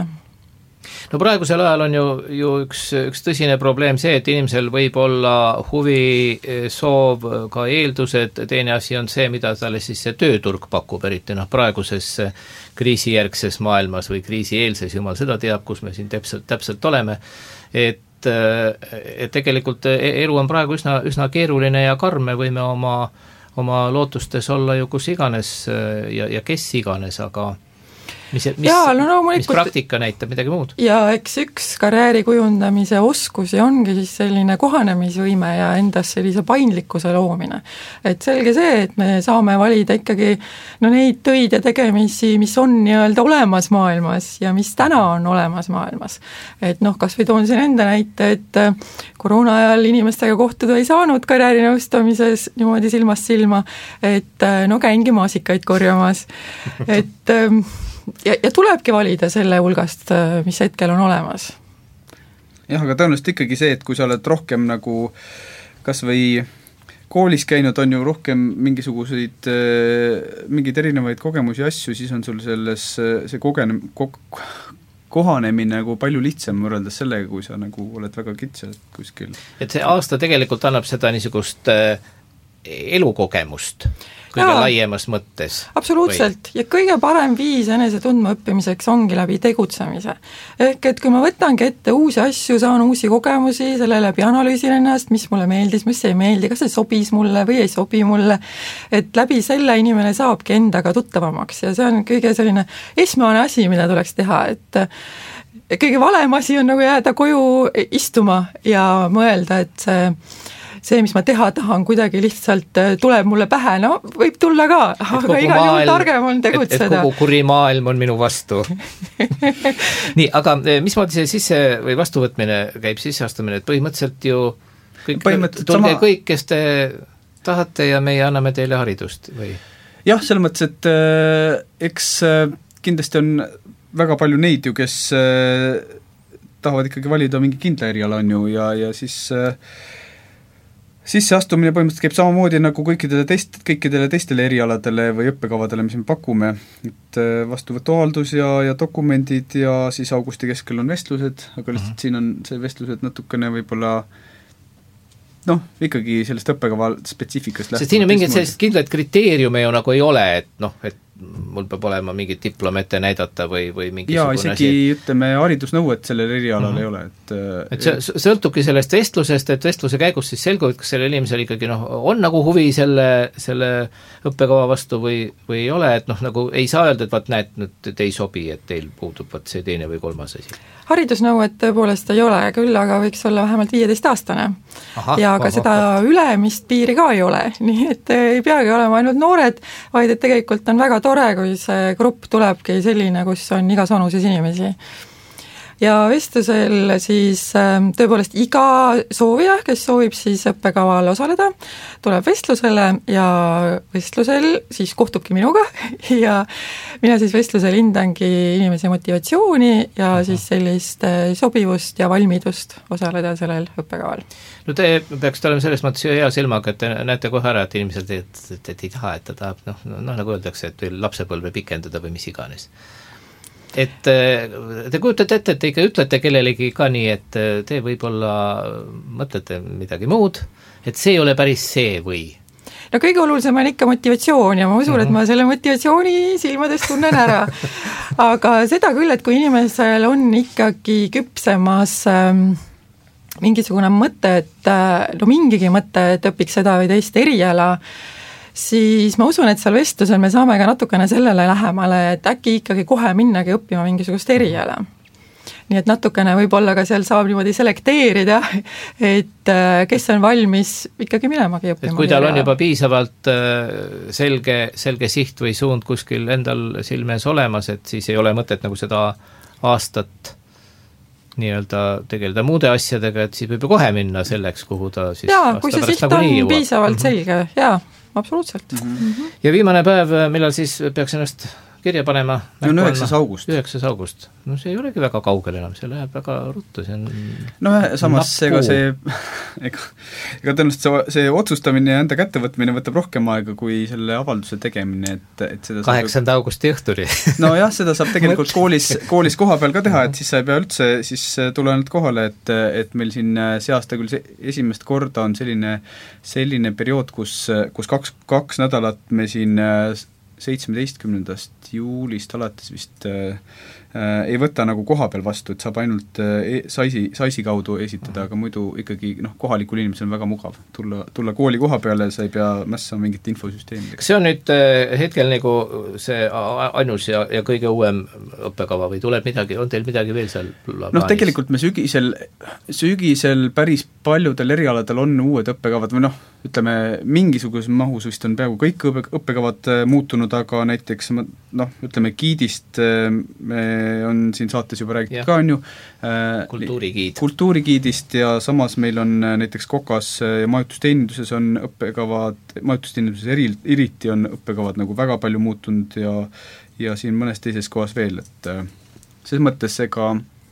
No praegusel ajal on ju, ju üks, üks tõsine probleem see, et inimesel võib olla huvi, soov, ka eeldused, teine asi on see, mida talle siis see tööturg pakub, eriti noh, praeguses kriisijärgses maailmas või kriisieelses, jumal seda teab, kus me siin täpselt, täpselt oleme, et, et tegelikult elu on praegu üsna, üsna keeruline ja karm, me võime oma, oma lootustes olla ju kus iganes ja, ja kes iganes, aga mis, mis, ja, no, no, mis praktika näitab midagi muud. Ja eks üks karjääri kujundamise oskusi ongi siis selline kohanemisvõime ja endas sellise paindlikkuse loomine. Et selge see, et me saame valida ikkagi no, neid töid ja tegemisi, mis on nii-öelda olemas maailmas ja mis täna on olemas maailmas. Et noh, kas või toon siin enda näite, et koroona ajal inimestega kohtuda ei saanud karjäärinõustamises niimoodi silmast silma, et no käingi maasikaid korjamas. Et Ja, ja tulebki valida selle hulgast, mis hetkel on olemas. Jah, aga tõenäoliselt ikkagi see, et kui sa oled rohkem nagu kas või koolis käinud, on ju rohkem mingisuguseid, mingeid erinevaid kogemusi ja asju, siis on sul selles see kogenem, ko, kohanemine nagu palju lihtsam võrreldes sellega, kui sa nagu oled väga kitsalt kuskil. Et see aasta tegelikult annab seda niisugust elukogemust kõige Jaa, laiemas mõttes. Absoluutselt, või? Ja kõige parem viis enese tundma õppimiseks ongi läbi tegutsemise. Ehk et kui ma võtangi ette uusi asju, saan uusi kogemusi, selle läbi analüüsin ennast, mis mulle meeldis, mis ei meeldi, kas see sobis mulle või ei sobi mulle, et läbi selle inimene saabki endaga tuttavamaks ja see on kõige selline esmane asi, mida tuleks teha, et kõige valem asi on nagu jääda koju istuma ja mõelda, et see see, mis ma teha tahan, kuidagi lihtsalt tuleb mulle pähe, no võib tulla ka, aga igal juhul targem on tegutseda. Et, et kogu kuri maailm on minu vastu. Nii, aga mismoodi see sisse või vastuvõtmine käib, sisseastumine, et põhimõtteliselt ju kõik, põhimõtteliselt tulge sama... kõik, kes te tahate ja meie anname teile haridust või? jah, selles mõttes, et äh, eks äh, kindlasti on väga palju neid ju, kes äh, tahavad ikkagi valida mingi kindla eriala on ju ja, ja siis äh, sisseastumine põhimõtteliselt käib samamoodi nagu kõikidele, teist, kõikidele teistele erialadele või õppekavadele, mis me pakume, et äh, vastuvõtuavaldus ja, ja dokumendid ja siis augusti keskel on vestlused, aga lihtsalt mm-hmm. siin on see vestlused natukene võib-olla noh, ikkagi sellest õppekava spetsiifikast sest siin on mingid sellised kindlad kriteeriume ju nagu ei ole, et noh, et mul peab olema mingid diplom ette näidata või, või mingisugune jaa, isegi asi, ütleme, haridusnõuet sellel erialal mm-hmm. ei ole, et et see sõltubki sellest vestlusest, et vestluse käigus siis selgub, et kas sellel inimesel ikkagi noh, on nagu huvi selle, selle õppekava vastu või, või ei ole, et noh, nagu ei saa öelda, et vaat näed, nüüd te ei sobi, et teil puudub vaat see teine või kolmas asi. Haridusnõuet tõepoolest ei ole, küll aga võiks olla vähemalt viieteistaastane. Ja ka aha, seda aha. ülemist piiri ka ei ole, nii et ei peagi olema ainult noored, vaid et tegelikult on väga tore, kui see grupp tulebki selline, kus on igas vanuses inimesi. Ja vestlusel siis tõepoolest iga soovija, kes soovib siis õppekaval osaleda, tuleb vestlusele ja vestlusel siis kohtubki minuga ja mina siis vestlusel hindangi inimese motivatsiooni ja siis sellist sobivust ja valmidust osaleda sellel õppekaval. No te peaksite olema selles mõttes hea silmaga, et te näete kohe ära, et inimesed et, et, et ei taha, et ta tahab, noh, noh nagu öeldakse, et veel lapsepõlve pikendada või mis iganes. Et te kujutate ette, et te ikka ütlete kellelegi ka nii, et te võib-olla mõtlete midagi muud, et see ei ole päris see või? No kõige olulisem on ikka motivatsioon ja ma usun, mm-hmm. et ma selle motivatsiooni silmades tunnen ära. Aga seda küll, et kui inimesel on ikkagi küpsemas ähm, mingisugune mõte, et no mingigi mõte, et õpiks seda või teist eriala, siis ma usun, et seal vestlusel me saame ka natukene sellele lähemale, et äkki ikkagi kohe minnagi õppima mingisugust eriala. Nii et natukene võib-olla ka seal saab niimoodi selekteerida, et kes on valmis ikkagi minemagi õppima. Et kui tal on juba piisavalt selge, selge siht või suund kuskil endal silmes olemas, et siis ei ole mõtet nagu seda aastat nii-öelda tegeleda muude asjadega, et siis võib kohe minna selleks, kuhu ta siis jaa, kui see siht on jõuab. Piisavalt mm-hmm. selge, jaa, absoluutselt. Mm-hmm. Ja viimane päev, millal siis peaks ennast kirja panema? No üheksas august. üheksas august. No see ei olegi väga kaugel enam, see läheb väga ruttu, see on no samas ega see ega, ega tõenäoliselt see, see otsustamine ja enda kättevõtmine võtab rohkem aega kui selle avalduse tegemine, et, et seda kaheksanda augusti õhturi. No jah, seda saab tegelikult koolis, koolis koha peal ka teha, et siis sa ei pea üldse siis tule ainult kohale, et, et meil siin see aasta küll see, esimest korda on selline, selline periood, kus, kus kaks, kaks nädalat me siin seitsmeteistkümnendast juulist alates vist äh, äh, ei võta nagu koha peal vastu, et saab ainult äh, saisi, saisi kaudu esitada, aga muidu ikkagi noh, kohalikul inimesel on väga mugav tulla, tulla kooli koha peale, sa ei pea mässama mingit infosüsteemidega. See on nüüd äh, hetkel nagu see ainus ja, ja kõige uuem õppekava või tuleb midagi, on teil midagi veel seal plaanis? Noh, tegelikult me sügisel, sügisel päris paljudel erialadel on uued õppekavad või noh, ütleme, mingisuguses mahus vist on peaaegu kõik õppekavad muutunud, aga näiteks noh, ütleme giidist me on siin saates juba räägitud ja. Ka on ju kultuurigiid. kultuurigiidist ja samas meil on näiteks Kokas ja majutusteeninduses on õppekavad, majutusteeninduses eri, eriti on õppekavad nagu väga palju muutunud ja, ja siin mõnes teises kohas veel, et selles mõttes ega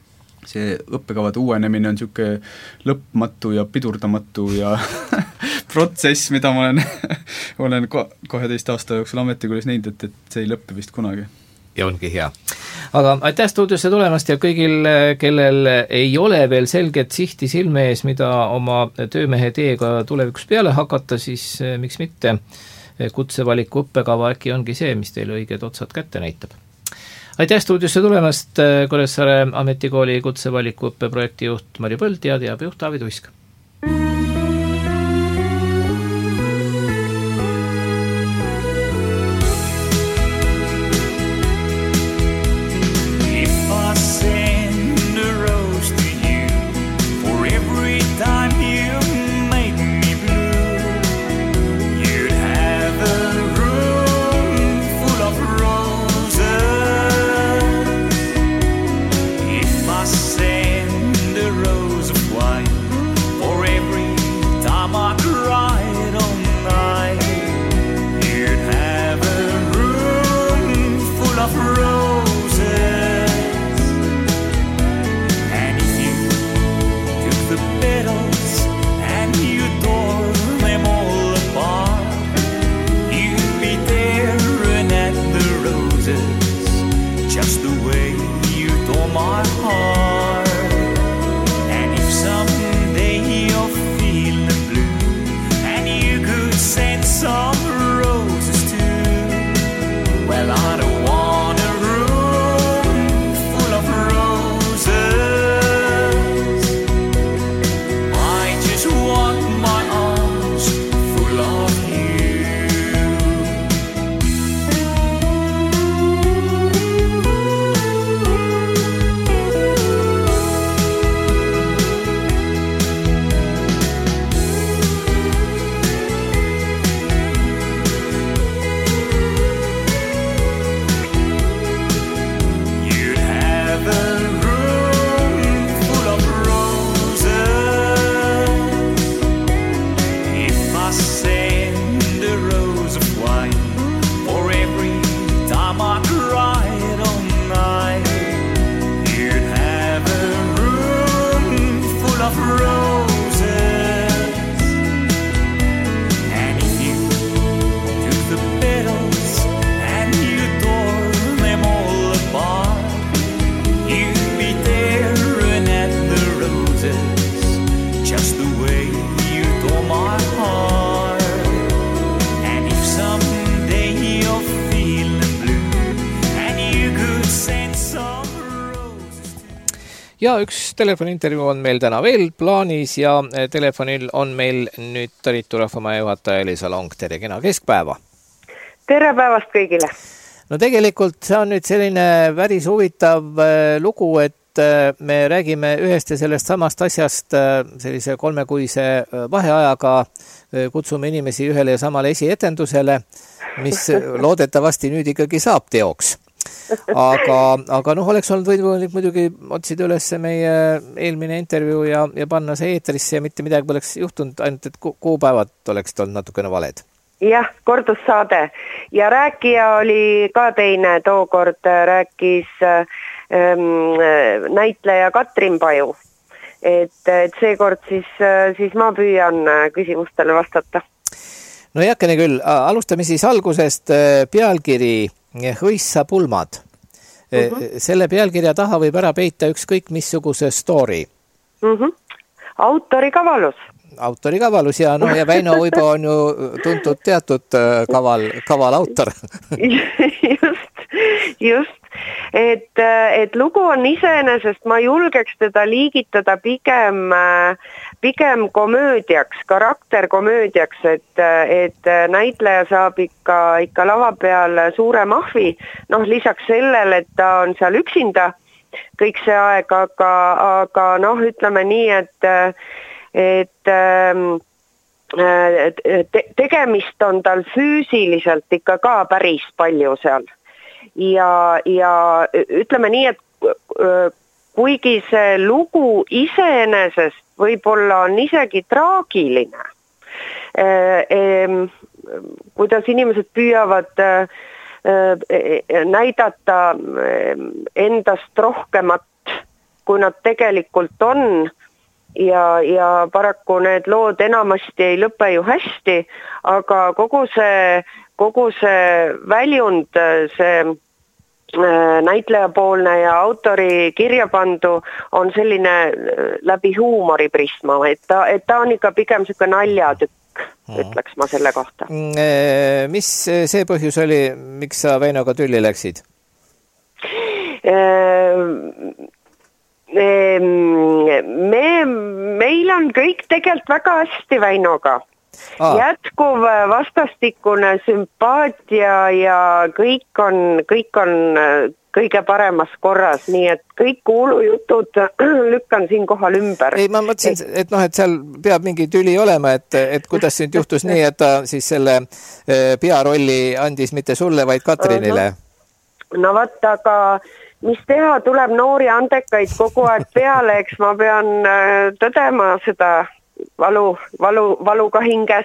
see õppekavade uuenemine on niisugune lõppmatu ja pidurdamatu ja protsess, mida ma olen, olen kaheteist aasta jooksul ametikoolis näinud, et, et see ei lõppe vist kunagi. Ja ongi hea. Aga aitäh stuudiosse tulemast ja kõigil, kellel ei ole veel selget sihti silme ees, mida oma töömehe teega tulevikus peale hakata, siis miks mitte kutsevaliku õppekava äkki ongi see, mis teile õiged otsad kätte näitab. Aitäh stuudiosse tulemast, Kuressaare Ametikooli kutsevaliku õppeprojekti juht Mari Põld ja teabejuht Taavi Tuisk. ja üks telefoniintervjuu on meil täna veel plaanis ja telefonil on meil nüüd Talitu Rahvamaja juhataja Elisa Long. Tere, kena keskpäeva! Tere päevast kõigile! No tegelikult see on nüüd selline päris huvitav lugu, et me räägime ühest ja sellest samast asjast sellise kolmekuise vaheajaga, kutsume inimesi ühele ja samale esietendusele, mis loodetavasti nüüd ikkagi saab teoks. Aga, aga noh, oleks olnud võimalik muidugi otsida üles meie eelmine intervjuu ja, ja panna see eetrisse ja mitte midagi poleks juhtunud, ainult et kuupäevad oleks olnud natukene valed. Jah, kordussaade ja rääkija oli ka teine, tookord rääkis ähm, näitleja Katrin Paju, et, et seekord siis, siis ma püüan küsimustele vastata. No jäkkene küll, alustame siis algusest pealkiri Hõissa pulmad. Uh-huh. Selle pealkirja taha võib ära peita ükskõik missuguse story. Uh-huh. Autori kavalus. Autori kavalus ja, no, ja Väino Uibo on ju tuntud teatud kaval, kaval autor. just, just. Et, et lugu on iseenesest, ma julgeks teda liigitada pigem, pigem komöödiaks, karakterkomöödiaks, et, et näitleja saab ikka, ikka lava peal suure mahvi, noh lisaks sellele, et ta on seal üksinda kõik see aeg, aga, aga noh, ütleme nii, et et te- tegemist on tal füüsiliselt ikka ka päris palju seal. Ja, ja ütleme nii, et kuigi see lugu iseenesest võib-olla on isegi traagiline, kuidas inimesed püüavad näidata endast rohkemat, kui nad tegelikult on, ja, ja paraku need lood enamasti ei lõpe ju hästi, aga kogu see, kogu see väljund, see näitlejapoolne ja autori kirjapandu on selline läbi huumoriprisma, et ta, et ta on ikka pigem selline naljatükk, ütleks ma selle kohta. Mis see põhjus oli, miks sa Väinoga tülli läksid? Me, meil on kõik tegelikult väga hästi Väinoga. Ah. Jätkuv vastastikune sümpaatia ja kõik on, kõik on kõige paremas korras, nii et kõik kuulujutud lükkan siin kohal ümber. Ei, ma mõtlesin, et, noh, et seal peab mingi tüli olema, et, et kuidas nüüd juhtus nii, et ta siis selle pearolli andis mitte sulle, vaid Katrinile? No vaat, aga mis teha, tuleb noori andekaid kogu aeg peale, eks ma pean tõdema seda valu, valu, valu ka hinges.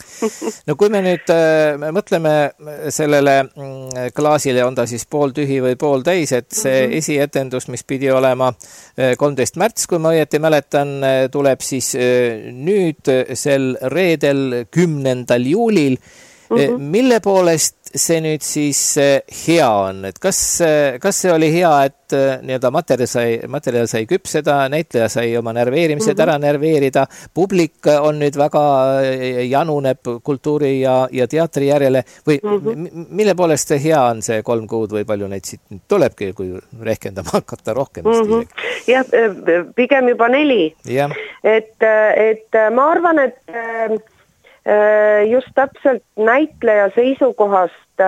No kui me nüüd äh, mõtleme sellele klaasile, on ta siis pool tühi või pool täis, et see mm-hmm. esietendus, mis pidi olema kolmteist märts, kui ma õieti mäletan, tuleb siis äh, nüüd sel reedel kümnendal juulil. Mm-hmm. Mille poolest see nüüd siis hea on? Et kas, kas see oli hea, et nii-öelda materjal sai, materjal sai küpseda, näitleja sai oma närveerimised mm-hmm. ära närveerida, publik on nüüd väga januneb kultuuri ja, ja teatri järele või mm-hmm. mille poolest see hea on see kolm kuud või palju neid siit tulebki, kui rehkendama hakata rohkem? Mm-hmm. Jah, pigem juba neli. Ja. Et, et ma arvan, et just täpselt näitleja seisukohast,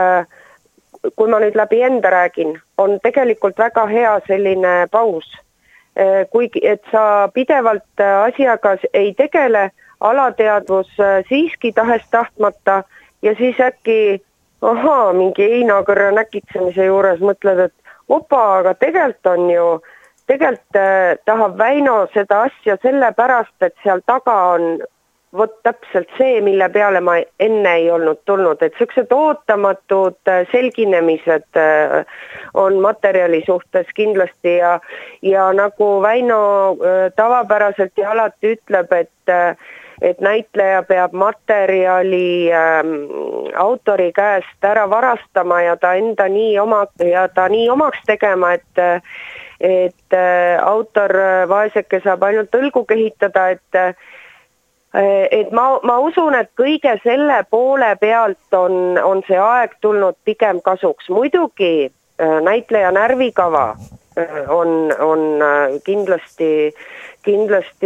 kui ma nüüd läbi enda räägin, on tegelikult väga hea selline paus. Kuigi, et sa pidevalt asjaga ei tegele, alateadvus siiski tahest tahtmata ja siis äkki, ahaa, mingi einakõrra näkitsemise juures mõtled, et opa, aga tegelikult on ju, tegelikult tahab Väino seda asja sellepärast, et seal taga on vot täpselt see, mille peale ma enne ei olnud tulnud, et sellised ootamatud selginemised on materjali suhtes kindlasti ja, ja nagu Väino tavapäraselt ja alati ütleb, et, et näitleja peab materjali ähm, autori käest ära varastama ja ta enda nii oma, ja ta nii omaks tegema, et et autor vaeseke saab ainult õlgu kehitada, et et ma, ma usun, et kõige selle poole pealt on, on see aeg tulnud pigem kasuks. Muidugi näitleja närvikava on, on kindlasti, kindlasti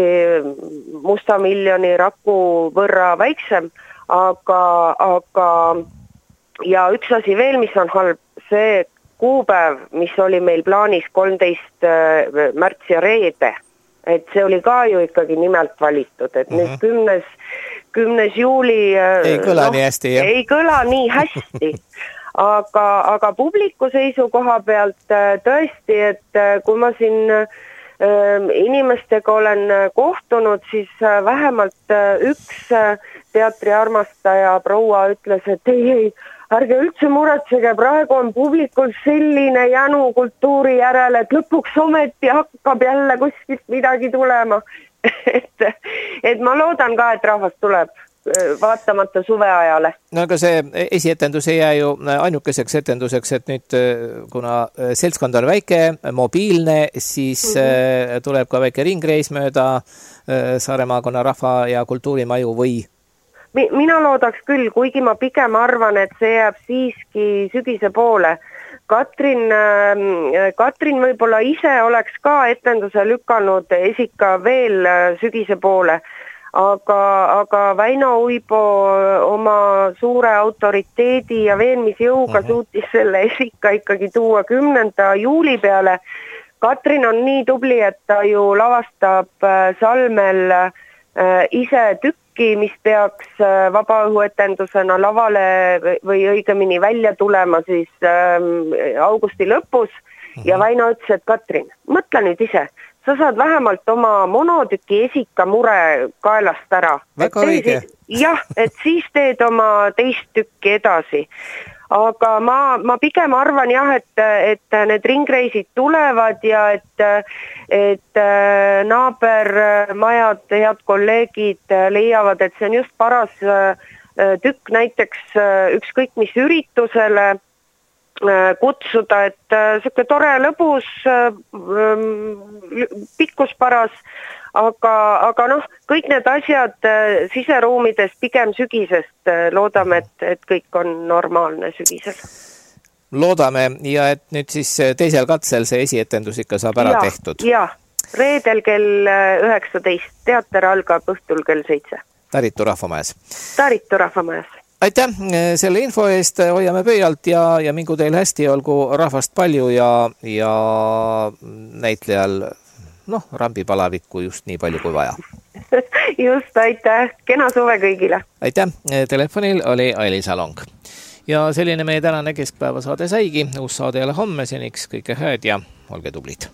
Musta miljoni Raku võrra väiksem, aga, aga ja üks asi veel, mis on halb, see kuupäev, mis oli meil plaanis kolmteist märts ja reede, et see oli ka ju ikkagi nimelt valitud, et mm-hmm. nüüd kümnes, kümnes juuli ei kõla no, nii hästi, jah? Ei kõla nii hästi, aga, aga publiku seisukoha pealt tõesti, et kui ma siin inimestega olen kohtunud, siis vähemalt üks teatriarmastaja proua ütles, et ei, ei, ärge üldse muretsege, praegu on publikul selline jänu kultuuri järele, et lõpuks ometi hakkab jälle kuskilt midagi tulema. et, et ma loodan ka, et rahvas tuleb vaatamata suveajale. No aga see esietendus ei jää ju ainukeseks etenduseks, et nüüd kuna seltskond on väike, mobiilne, siis mm-hmm. tuleb ka väike ringreis mööda Saaremaakonna rahva- ja kultuurimaju või? Mina loodaks küll, kuigi ma pigem arvan, et see jääb siiski sügise poole. Katrin, Katrin võib-olla ise oleks ka etenduse lükanud esika veel sügise poole, aga, aga Väino Uibo oma suure autoriteedi ja veenmisjõuga uh-huh. suutis selle esika ikkagi tuua kümnenda juuli peale. Katrin on nii tubli, et ta ju lavastab Salmel ise tükki, mis peaks vabaõhuetendusena lavale või õigemini välja tulema siis augusti lõpus ja Väino ütles, et Katrin, mõtle nüüd ise, sa saad vähemalt oma monotüki esika mure kaelast ära. Väga õige. Jah, et siis teed oma teist tükki edasi. Aga ma, ma pigem arvan jah, et, et need ringreisid tulevad ja et, et naabermajad, head kolleegid leiavad, et see on just paras tükk näiteks ükskõik mis üritusele kutsuda, et siuke tore lõbus, pikkus paras, aga, aga noh, kõik need asjad siseruumides pigem sügisest loodame, et, et kõik on normaalne sügisel. Loodame ja et nüüd siis teisel katsel see esietendus ikka saab ära ja, tehtud. Jah, reedel kell üheksateist, teater algab õhtul kell seitse. Taritu rahvamajas. Taritu rahvamajas. Aitäh selle info eest, hoiame pöialt ja, ja mingu teil hästi, olgu rahvast palju ja, ja näitlejal noh, rambipalavikku just nii palju kui vaja. Just, aitäh, kena suve kõigile. Aitäh, telefonil oli Aili Salong. Ja selline meie tänane keskpäevasaade saigi, uus saade jälle homme, seniks kõike hääd ja olge tublid.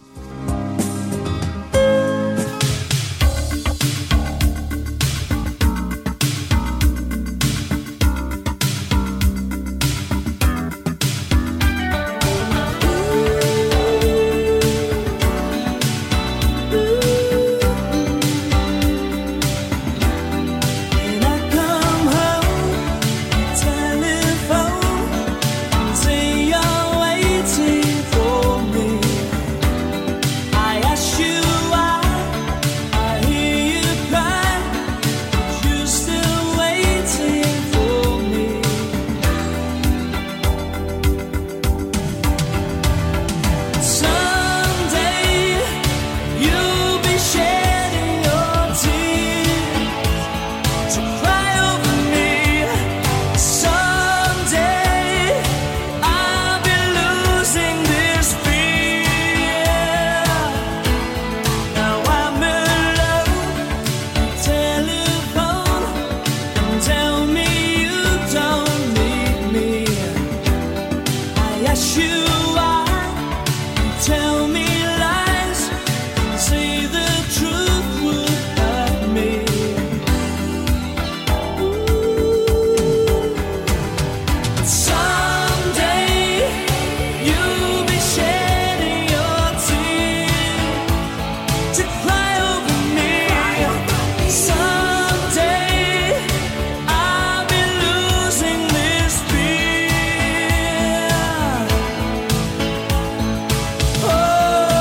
Oh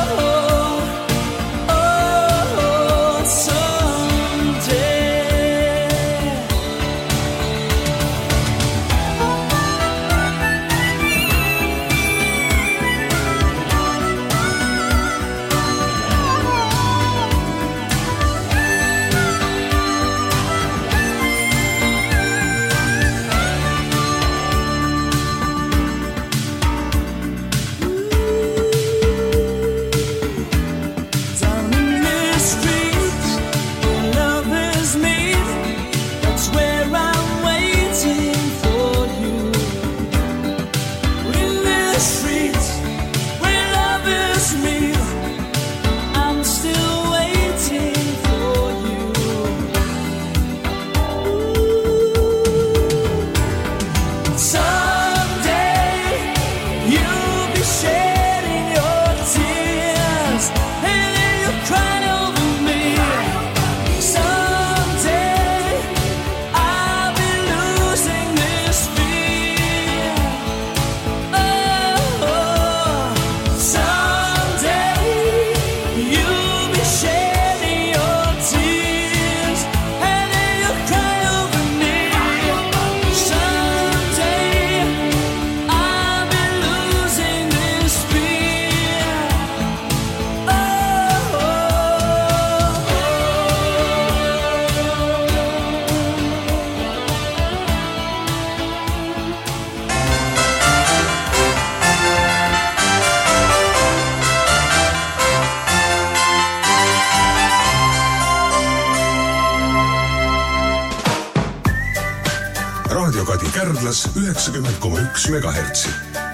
Raadio Kadi Kärdlas üheksakümmend koma üks megahertsi.